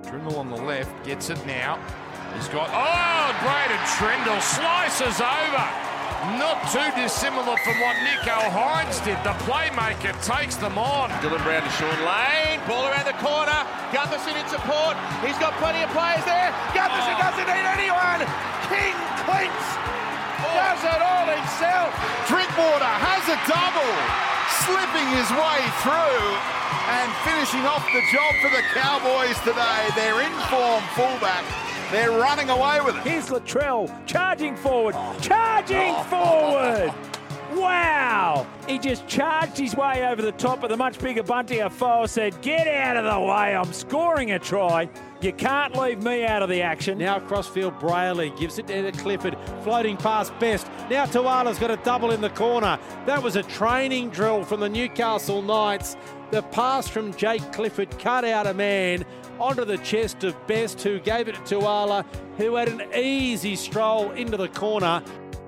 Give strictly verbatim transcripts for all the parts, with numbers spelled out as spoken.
Trindle on the left, gets it now. He's got, oh, Braden Trindle slices over. Not too dissimilar from what Nicho Hynes did. The playmaker takes them on. Dylan Brown to Sean Lane. Ball around the corner. Gutherson in support. He's got plenty of players there. Gutherson oh. doesn't need anyone. King Clints oh. does it all himself. Drinkwater has a double. Slipping his way through and finishing off the job for the Cowboys today. Their in-form fullback. They're running away with it. Here's Latrell charging forward, charging oh. forward. Wow. He just charged his way over the top of the much bigger Bunty Afoa, said, get out of the way, I'm scoring a try. You can't leave me out of the action. Now crossfield, Brayley gives it to Clifford, floating past Best. Now Tuala's got a double in the corner. That was a training drill from the Newcastle Knights. The pass from Jake Clifford cut out a man onto the chest of Best, who gave it to Tuala, who had an easy stroll into the corner.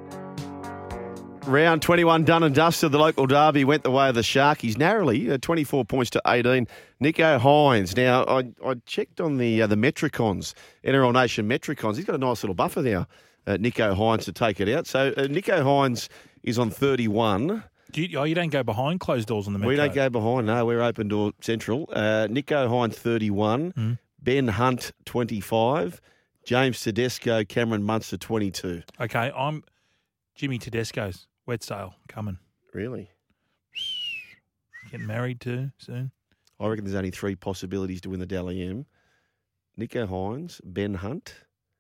Round twenty-one done and dusted. The local derby went the way of the Sharkies narrowly, uh, twenty-four points to eighteen. Nicho Hynes. Now, I, I checked on the uh, the Metricons, N R L Nation Metricons. He's got a nice little buffer now, uh, Nicho Hynes, to take it out. So uh, Nicho Hynes is on thirty-one. Do you, oh, you don't go behind closed doors on the Metro? We don't go behind, no. We're open door central. Uh, Nicho Hynes, thirty-one. Mm. Ben Hunt, twenty-five. James Tedesco, Cameron Munster, twenty-two. Okay, I'm Jimmy Tedesco's wet sale coming. Really? Getting married too soon. I reckon there's only three possibilities to win the Dally M. Nicho Hynes, Ben Hunt,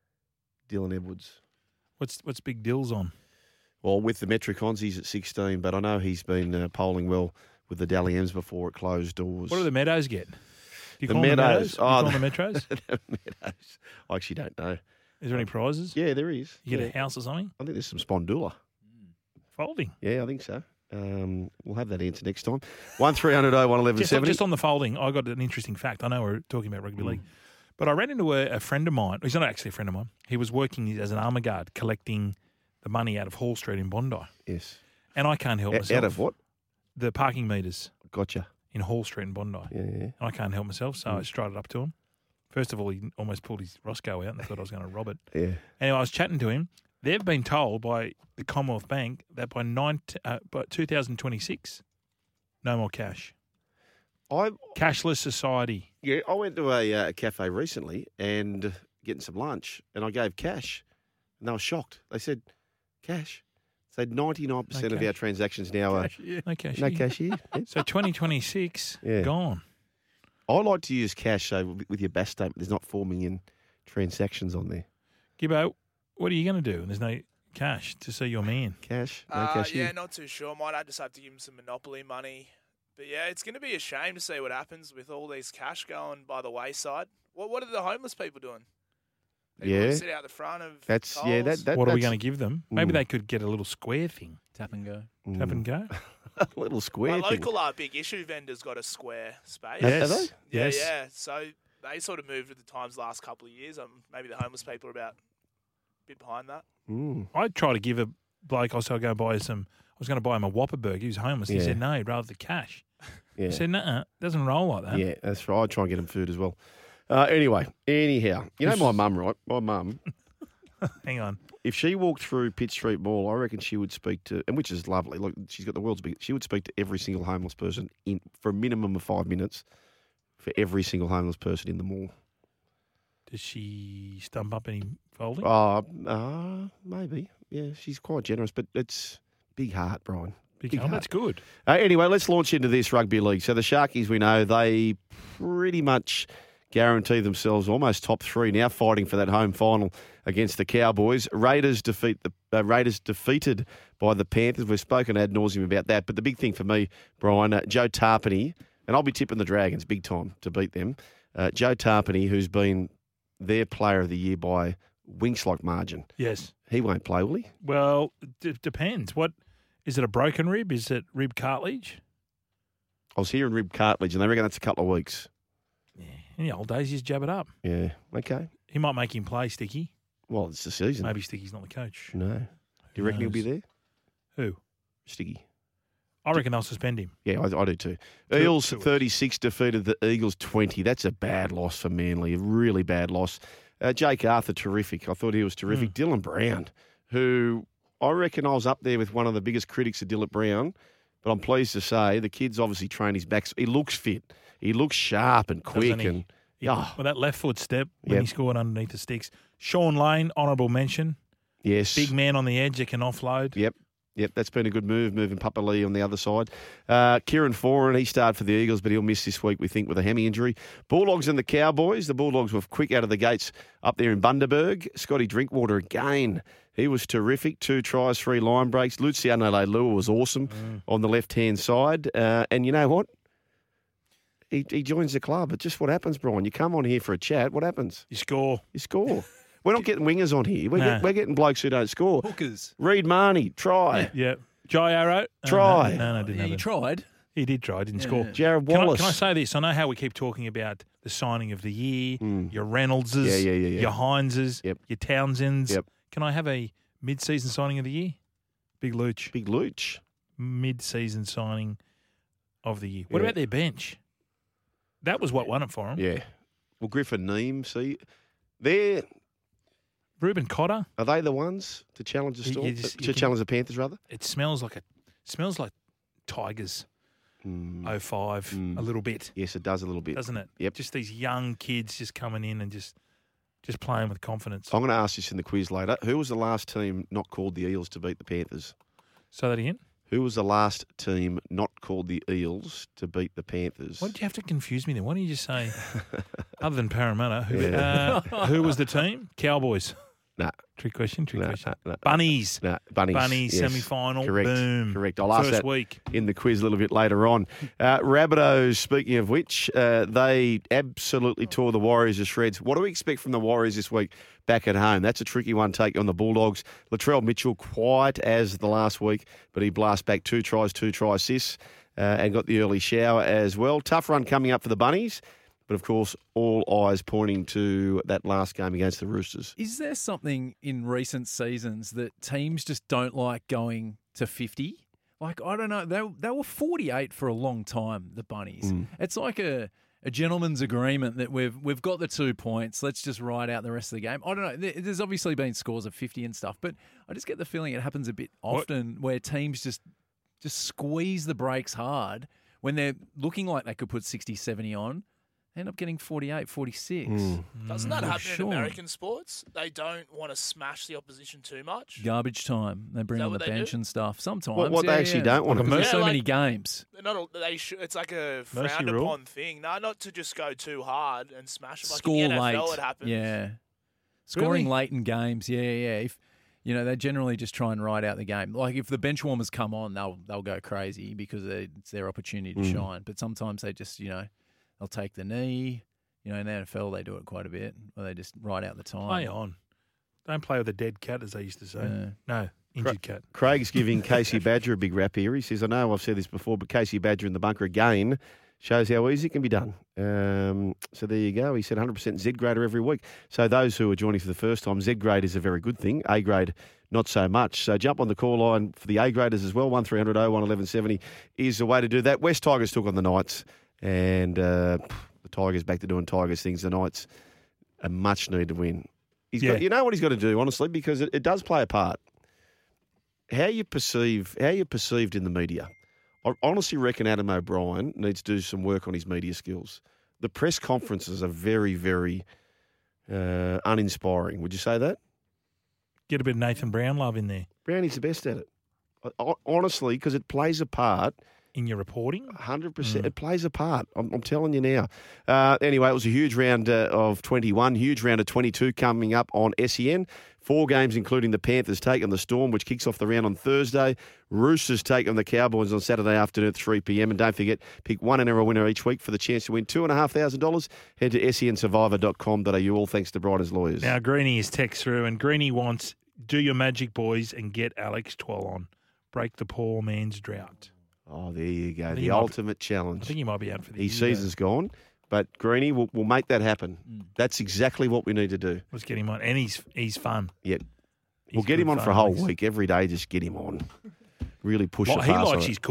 Dylan Edwards. What's what's Big Dill's on? Well, with the Metricons, he's at sixteen, but I know he's been uh, polling well with the Dally M's before it closed doors. What do the Meadows get? Do you the call Meadows. them the Meadows? Do you Oh, call them the Metros? the Meadows. I actually don't know. Is there any prizes? Yeah, there is. You get yeah. a house or something? I think there's some Spondula. Folding? Yeah, I think so. Um, we'll have that answer next time. one three hundred oh one eleven seventy. Just, just on the folding, I got an interesting fact. I know we're talking about rugby mm. league, but I ran into a, a friend of mine. He's not actually a friend of mine. He was working as an armour guard collecting the money out of Hall Street in Bondi. Yes. And I can't help a- myself. Out of what? The parking meters. Gotcha. In Hall Street in Bondi. Yeah, yeah. And I can't help myself, so mm. I strided up to him. First of all, he almost pulled his Roscoe out and I thought I was going to rob it. Yeah. Anyway, I was chatting to him. They've been told by the Commonwealth Bank that by, nine, uh, by two thousand twenty-six, no more cash. I Cashless society. Yeah, I went to a, uh, a cafe recently and getting some lunch, and I gave cash, and they were shocked. They said, cash? So ninety-nine percent No of our transactions now are no cash. no cashier. So twenty twenty-six, Yeah. gone. I like to use cash, so with your B A S statement, there's not four million transactions on there. Gibbo, what are you going to do? There's no cash to see your man. Cash? No Uh, cashier? yeah, not too sure. Might I just have to give him some Monopoly money. But yeah, it's going to be a shame to see what happens with all these cash going by the wayside. What What are the homeless people doing? People Yeah. who sit out the front of That's Coles. yeah. That, that What are we that's- going to give them? Maybe Mm. they could get a little square thing. Tap and go. Tap and go. a little square My thing. local uh, big issue vendor's got a square space. Yes. Have they? Yeah, Yes. yeah. So they sort of moved with the times the last couple of years. Um, maybe the homeless people are about a bit behind that. Mm. I'd try to give a bloke, I was going to go buy some, I was going to buy him a Whopper burger. He was homeless. He Yeah. said, no, he'd rather the cash. Yeah. He said, no, it doesn't roll like that. Yeah, that's right. I try and get them food as well. Uh, anyway, anyhow, you know my mum, right? My mum, Hang on. if she walked through Pitt Street Mall, I reckon she would speak to, and which is lovely. Look, she's got the world's biggest. She would speak to every single homeless person in for a minimum of five minutes for every single homeless person in the mall. Does she stump up any folding? Uh, uh maybe. Yeah, she's quite generous, but it's big heart, Brian. Big big hell, heart. that's good. Uh, anyway, let's launch into this rugby league. So the Sharkies, we know, they pretty much guarantee themselves almost top three now, fighting for that home final against the Cowboys. Raiders defeat the uh, Raiders defeated by the Panthers. We've spoken ad nauseum about that, but the big thing for me, Brian, uh, Joe Tarpany, and I'll be tipping the Dragons big time to beat them. Uh, Joe Tarpany, who's been their player of the year by winks-like margin. Yes. He won't play, will he? Well, it depends. What is it? A broken rib? Is it rib cartilage? I was hearing rib cartilage, and they reckon that's a couple of weeks. Yeah. In the old days, you just jab it up. Yeah, okay. He might make him play, Sticky. Well, it's the season. Maybe Sticky's not the coach. No. Do you reckon he'll be there? Who? Sticky. I reckon they'll suspend him. Yeah, I, I do too. Two- Eels two weeks. thirty-six defeated the Eagles twenty. That's a bad loss for Manly, a really bad loss. Uh, Jake Arthur, terrific. I thought he was terrific. Hmm. Dylan Brown, who I reckon I was up there with one of the biggest critics of Dylan Brown, but I'm pleased to say the kid's obviously trained his back. He looks fit. He looks sharp and quick. Doesn't he? and Yeah. oh, Well, that left foot step when Yep. he scored underneath the sticks. Sean Lane, honourable mention. yes. Big man on the edge that can offload. Yep. Yep, that's been a good move, moving Papa Lee on the other side. Uh, Kieran Foran, he started for the Eagles, but he'll miss this week, we think, with a hammy injury. Bulldogs and the Cowboys. The Bulldogs were quick out of the gates up there in Bundaberg. Scotty Drinkwater again. He was terrific. Two tries, three line breaks. Luciano Leilua was awesome Mm. on the left-hand side. Uh, and you know what? He, he joins the club. It's just what happens, Brian. You come on here for a chat. What happens? You score. You score. We're not getting wingers on here. We're, No. get, we're getting blokes who don't score. Hookers. Reed Marnie, try. Yeah. Jai Arrow. Oh, Try. No, no, no, didn't Yeah, have you it. tried. He did try, didn't Yeah. score. Jared Can I, Wallace. can I say this? I know how we keep talking about the signing of the year, Mm. your Reynoldses, Yeah, yeah, yeah, yeah. your Hineses, Yep. your Townsends. Yep. Can I have a mid-season signing of the year? Big Luch. Big Luch. Mid-season signing of the year. What Yeah. about their bench? That was what won it for them. Yeah. Well, Griffin Neem, see, they're, Reuben Cotter. are they the ones to challenge the You- Storm? you just- to you can- challenge the Panthers, rather? It smells like a smells like Tigers Mm. oh five Mm. a little bit, Yes, it does a little bit. doesn't it? Yep. Just these young kids just coming in and just just playing with confidence. I'm going to ask this in the quiz later. Who was the last team not called the Eels to beat the Panthers? Say that again. Who was the last team not called the Eels to beat the Panthers? Why did you have to confuse me then? Why don't you just say, other than Parramatta, who, Yeah. uh, who was the team? Cowboys. Nah. Trick question, trick No, question. no, no. Bunnies. No, Bunnies. Bunnies, yes. semi-final. Correct. Boom. Correct. I'll ask First that week. in the quiz a little bit later on. Uh, Rabbitohs, speaking of which, uh, they absolutely tore the Warriors to shreds. What do we expect from the Warriors this week back at home? That's a tricky one, take on the Bulldogs. Latrell Mitchell, quiet as the last week, but he blasts back two tries, two try assists, uh, and got the early shower as well. Tough run coming up for the Bunnies. But, of course, all eyes pointing to that last game against the Roosters. Is there something in recent seasons that teams just don't like going to fifty? Like, I don't know. They, they were forty-eight for a long time, the Bunnies. Mm. It's like a, a gentleman's agreement that we've we've got the two points. Let's just ride out the rest of the game. I don't know. There- There's obviously been scores of fifty and stuff, but I just get the feeling it happens a bit often where teams just just squeeze the brakes hard when they're looking like they could put sixty, seventy on. End up getting forty-eight, forty-six. Mm. Doesn't that Mm, happen sure. in American sports? They don't want to smash the opposition too much. Garbage time. They bring that on the what they bench do? and stuff. Sometimes. What, what yeah, they actually yeah. don't want to Like a do. There's Yeah, so like- many games. They're Not, a- they should, it's like a Mercy frowned rule. upon thing. No, not to just go too hard and smash them. Like Score in the N F L, late. it happens. Yeah. Scoring Really? late in games. Yeah, yeah. If you know, they generally just try and ride out the game. Like if the bench warmers come on, they'll they'll go crazy because they, it's their opportunity to Mm. shine. But sometimes they just, you know, they'll take the knee. You know, in the N F L they do it quite a bit, where they just ride out the time. Play on. Don't play with a dead cat, as they used to say. Yeah. No, injured cat. Craig's giving Casey Badger a big rap here. He says, I know I've said this before, but Casey Badger in the bunker again shows how easy it can be done. Um, so there you go. He said one hundred percent Z grader every week. So those who are joining for the first time, Z grade is a very good thing. A grade, not so much. So jump on the call line for the A graders as well. one three hundred oh one eleven seventy is the way to do that. West Tigers took on the Knights, and uh, the Tigers back to doing Tigers things. The Knights a much needed win. He's Yeah. got, you know what he's got to do, honestly, because it, it does play a part. How you perceive, how you're perceived in the media. I honestly reckon Adam O'Brien needs to do some work on his media skills. The press conferences are very, very uh, uninspiring. Would you say that? Get a bit of Nathan Brown love in there Brownie's the best at it. I- I- Honestly, because it plays a part. in your reporting. one hundred percent. Mm. It plays a part. I'm, I'm telling you now. Uh, anyway, it was a huge round uh, of twenty-one, huge round of twenty-two coming up on S E N. Four games, including the Panthers take on the Storm, which kicks off the round on Thursday. Roosters take on the Cowboys on Saturday afternoon at three p.m. And don't forget, pick one N R L winner each week for the chance to win two thousand five hundred dollars. Head to S E N survivor dot com dot A U, all thanks to Briders Lawyers. Now, Greenie is text through, and Greenie wants, do your magic, boys, and get Alex Twell on. Break the poor man's drought. Oh, there you go. think The he might- ultimate I challenge. think he might be out for the His year. season's gone, but Greenie will will make that happen. Mm. That's exactly what we need to do. Let's get him on. And he's he's fun. Yep. He's We'll get good him on fun, for a whole Alex. week. Every day, just get him on. Really push Well, the he pass likes on it. his cooking.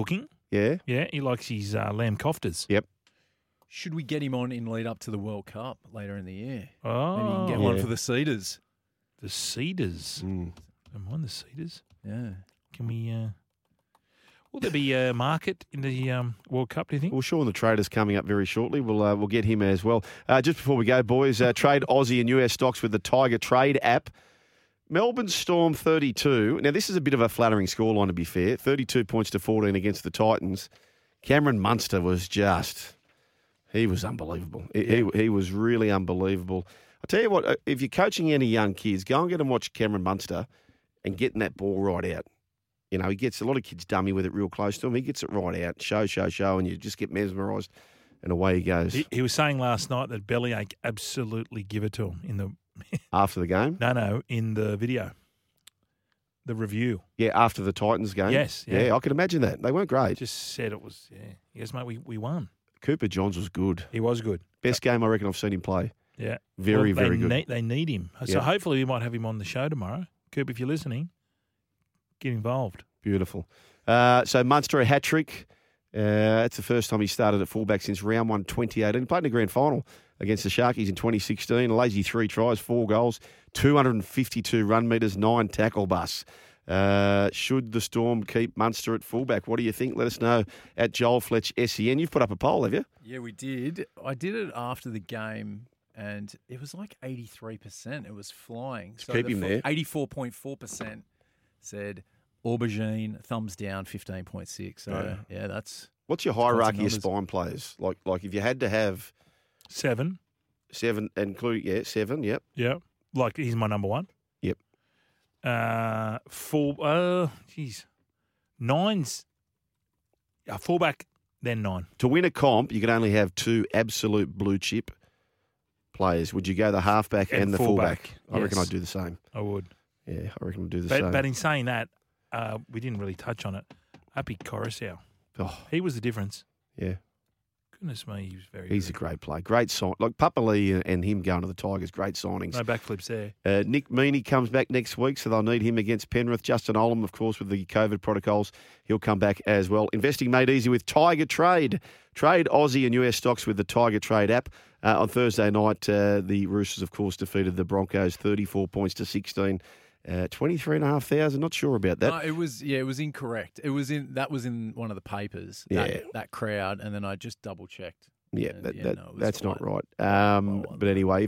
Yeah. Yeah, he likes his uh, lamb koftas. Yep. Should we get him on in lead up to the World Cup later in the year? Oh, Maybe you can get one Yeah. for the Cedars. the Cedars. Mm. Am I on the Cedars? Yeah. Can we? Uh, will there be a market in the um, World Cup? Do you think? Well, Sean the Trader's coming up very shortly. We'll uh, we'll get him as well. Uh, just before we go, boys, uh, trade Aussie and U S stocks with the Tiger Trade app. Melbourne Storm thirty-two. Now, this is a bit of a flattering scoreline, to be fair. thirty-two points to fourteen against the Titans. Cameron Munster was just, he was unbelievable. He, he, he was really unbelievable. I'll tell you what, if you're coaching any young kids, go and get and watch Cameron Munster and getting that ball right out. You know, he gets a lot of kids dummy with it real close to him. He gets it right out, show, show, show, and you just get mesmerised, and away he goes. He, he was saying last night that Bellyache absolutely give it to him in the After the game? no no in the video, the review. Yeah, after the Titans game? Yes, yeah. Yeah, I can imagine that. They weren't great. Just said it was. Yeah, he goes, mate, we we won. Cooper Johns was good. He was good. Best game I reckon I've seen him play. Yeah, Very, Well, very they good. Need, they need him. So Yeah. hopefully we might have him on the show tomorrow. Coop, if you're listening, get involved. Beautiful. Uh, so Munster a hat trick. Uh, it's the first time he started at fullback since round one, twenty eighteen. He played in the grand final against the Sharkies in twenty sixteen. A lazy three tries, four goals, two hundred fifty-two run metres, nine tackle busts. Uh, should the Storm keep Munster at fullback? What do you think? Let us know at Joel Fletch S E N. You've put up a poll, have you? Yeah, we did. I did it after the game, and it was like eighty-three percent. It was flying. So keep the him fu- there. eighty-four point four percent said aubergine, thumbs down, fifteen point six. So, Yeah. yeah, that's... What's your Quite some hierarchy of numbers. spine players? Like, like if you had to have Seven. seven, including yeah, seven. Yep. Yeah, like he's my number one. Yep. Uh, full. Uh, geez, nine's. Uh, fullback, then nine. To win a comp, you can only have two absolute blue chip players. Would you go the halfback and, And the fullback, fullback? I reckon yes. I'd do the same. I would. Yeah, I reckon I'd do the But, same. but in saying that, uh, we didn't really touch on it. Happy Coruscant. Oh, He was the difference. yeah, Goodness me, he was very. he's a good. great player. Great sign. Like Papali and, and him going to the Tigers, great signings. No backflips there. Uh, Nick Meaney comes back next week, so they'll need him against Penrith. Justin Olam, of course, with the COVID protocols, he'll come back as well. Investing made easy with Tiger Trade. Trade Aussie and U S stocks with the Tiger Trade app. Uh, on Thursday night, uh, the Roosters, of course, defeated the Broncos thirty-four points to sixteen. Uh, twenty-three and a half thousand. Not sure about that. No, it was yeah, it was incorrect. It was in that was in one of the papers. That, Yeah. that crowd, and then I just double checked. Yeah, And, that, yeah, that, no, it was that's not quite- right. Um, well but anyway,